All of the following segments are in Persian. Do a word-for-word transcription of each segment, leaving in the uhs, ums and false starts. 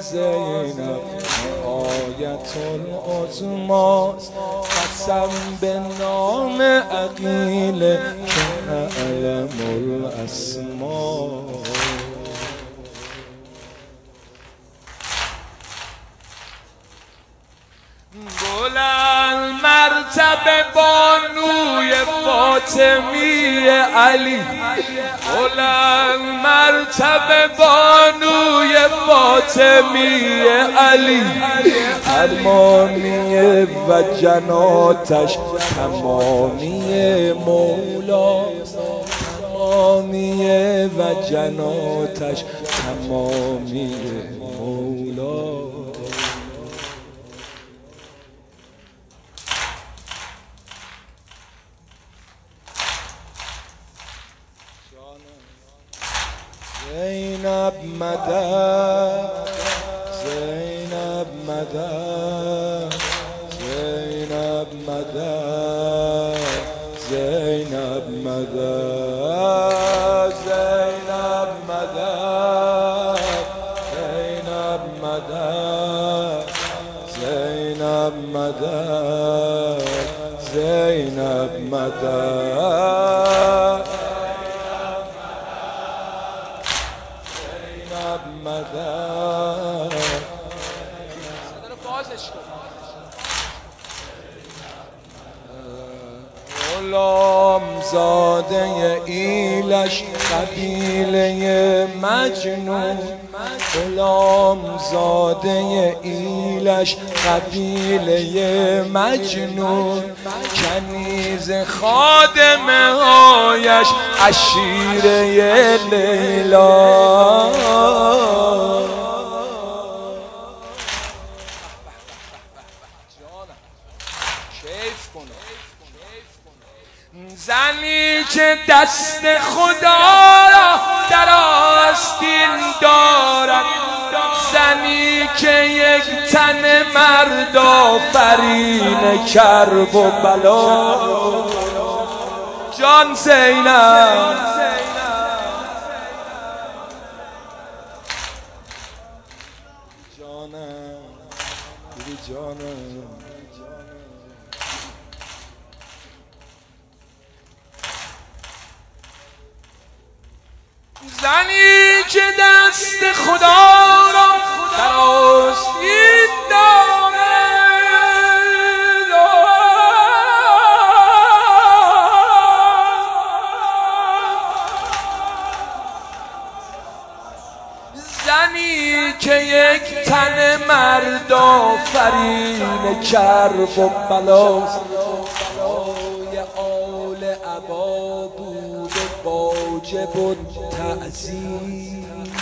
زینب آیت العظما، قسم به نام عقیل که اعلم الاسما. بلند مرتبه بانوی فاطمی علی، بلند مرتبه بانوی فاطمی علی، ارمانی و جناتش تمامی مولا، تمامی و جناتش تمامی مولا. زینب مدد، زینب مدد، زینب مدد، زینب مدد، زینب مدد، زینب مدد، زینب مدد، زینب مدد، مدد. غلام زاده ایلش قبیله مجنون، غلام زاده ایلش قبیله مجنون، کنیز خادمه هایش عشیره لیلا. زنی که دست خدا را در آستین دارد، زنی که یک تن مرد آفرین کرب و بلا. جان زینب، جانم بیبی جانم، زنی که دست خدا را در آستین دارد، زنی که یک تن مرد آفرین کرب و بلاست. برای آل عبا بوده واجب التعظیم،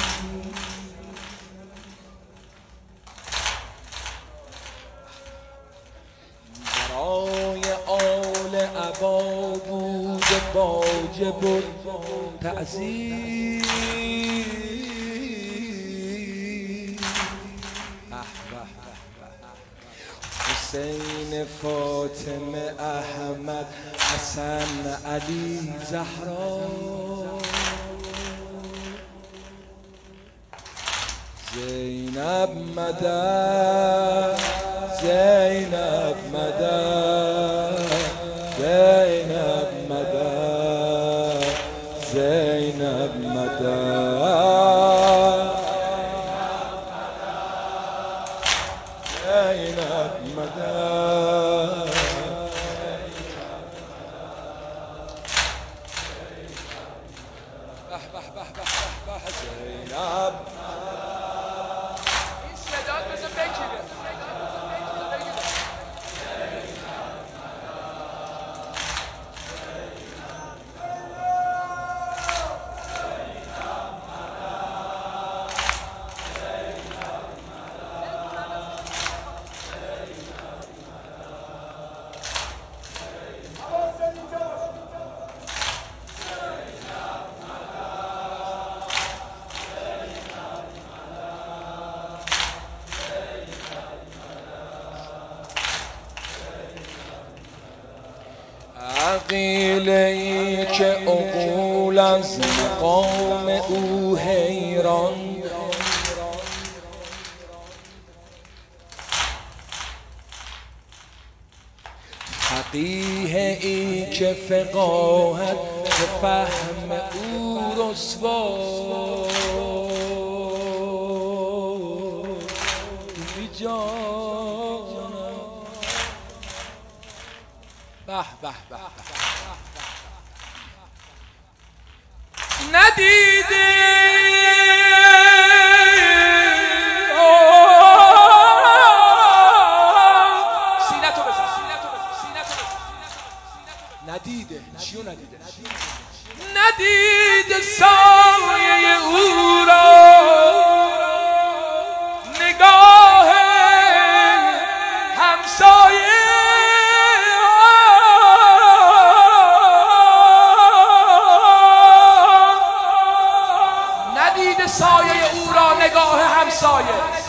برای آل عبا بوده واجب التعظیم. حسین، فاطمه، احمد، حسن، علی، زهرا، زینب مدد، زینب مدد، زینب مدد، زینب مدد، زینب مدد. به به به به به زینب. این صدا بزن بگیره. عقیله‌ای که عقول از مقام او حیران، فقیه ای که فقاهت به فهم او رسوا بی جانم. به به به ندیده سینتو بزن ندیده چیو ندیده ندیده سایه او را نگاه همسایه ندیده سایه او را نگاه همسایه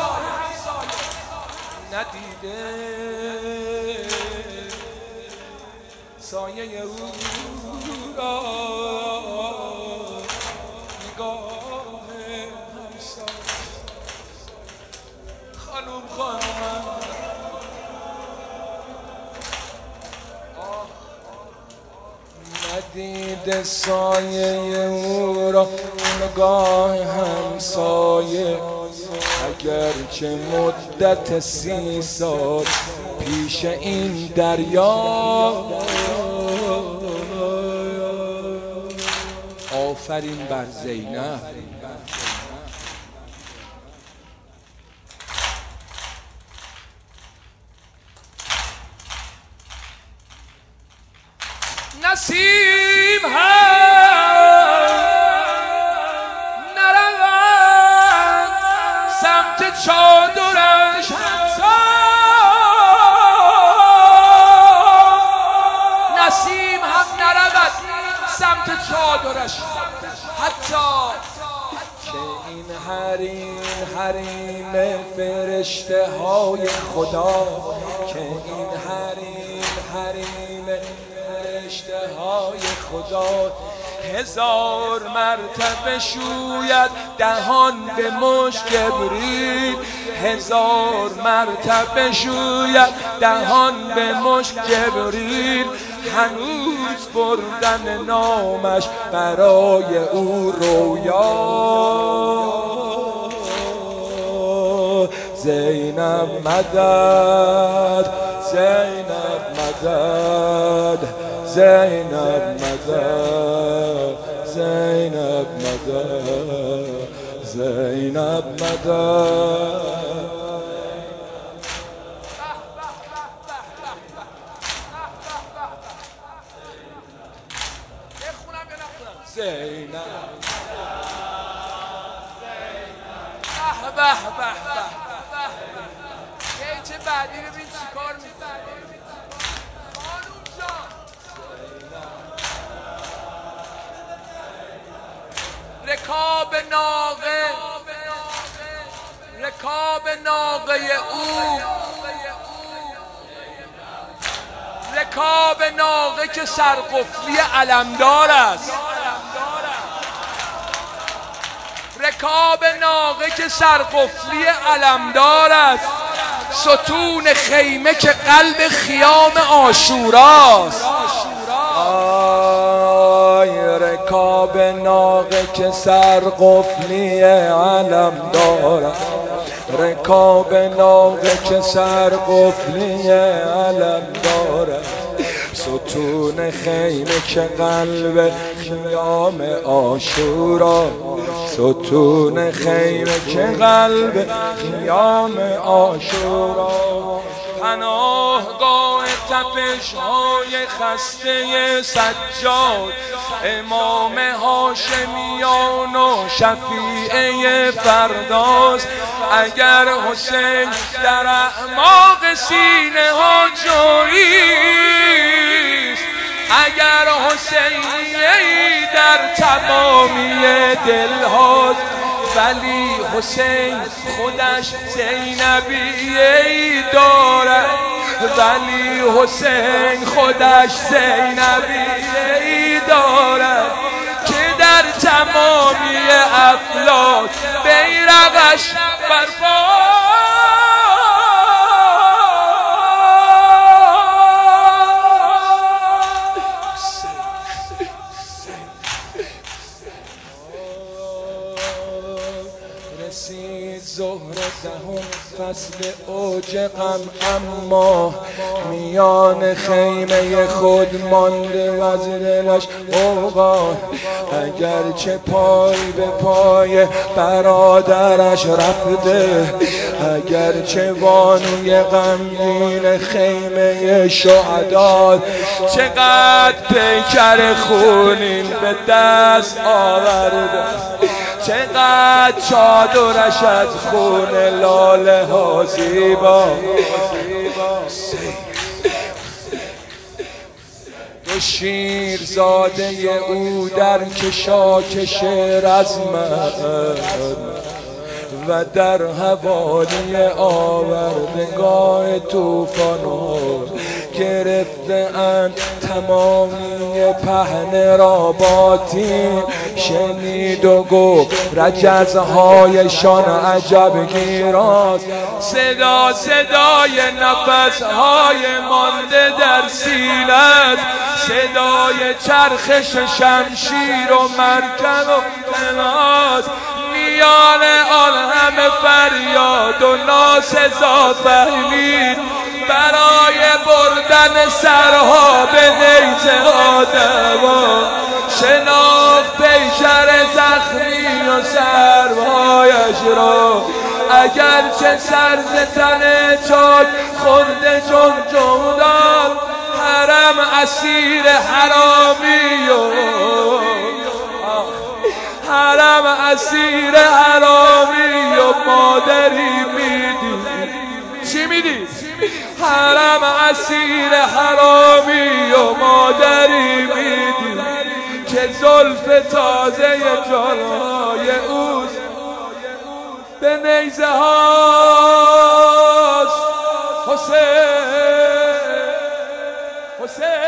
ندیده سایه او را نگاه همسایه. خانوم خانوم ندیده سایه او را نگاه همسایه اگرچه مدت سی سال پیش این دریا آفرین بر زینب نسیم هم نرود سمت چادرش نسیم هم نرود سمت چادرش حتی که این حریم حریم فرشته های خدا که این حریم حریم فرشته های خدا هزار مرتبه شوید دهان به مشت جبریل هزار مرتبه شوید دهان به مشت جبریل هنوز بردن نامش برای او رویا زینب مدد زینب مدد زینب مدد زینب مدد زینب مدد زینب به به به چه بعدی ببین چیکار می‌کنه خانوم جان رکاب ناقه رکاب ناقه او رکاب ناقه که سرقفلی علمدار است رکاب ناقه که سرقفلی علمدار است ستون خیمه که قلب خیام عاشوراست آی رکاب ناقه که سرقفلی علمدار است رکاب ناقه که سرقفلی علمدار است ستون خیمه که قلب خیام عاشورا ستون خیمه که قلب خیام عاشورا پناهگاه تپش های خسته سجاد امام هاشمیان و شفیع فرداست اگر حسین در اعماق سینه ها جاییست اگر حسین در تمامی دل هاست ولی حسین خودش زینبی دارد ولی حسین خودش زینبی دارد که در تمامی افلاک بیرقش برپا رسید ظهر دهم فصل اوج غم، اما میان خیمه خود مانده و از دلش غوغا. اگرچه پای به پای برادرش رفته، اگرچه بانوی غمگین خیمه شهدا، چقدر پیکر خونین به دست آورده، چقدر چادرش از خون لاله ها زیبا. دو شیرزاده او در کشاکش رزمند و در حوالی آوردگاه توفان ها گرفته اند تمامی پهن را باطین. شنید و گفت رجزهایشان عجب گیراست، صدا صدای نفسهای مانده در سینه، صدای چرخش شمشیر و مرکب و قناز. میان آن همه فریاد و ناسزا فهمید برای بردن سرها به نیزه آدما. شناخت پیکر زخمی و سرهایش را، اگرچه سر ز تن چاک خورده چون جمدان. حرم اسیر حرامی و حرم اسیر حرامی و مادری میدی. چی میدی؟ حرم اسیر حرامی و مادری میدی که زلف تازه جانهای اوست به نیزه هاست. حسین حسین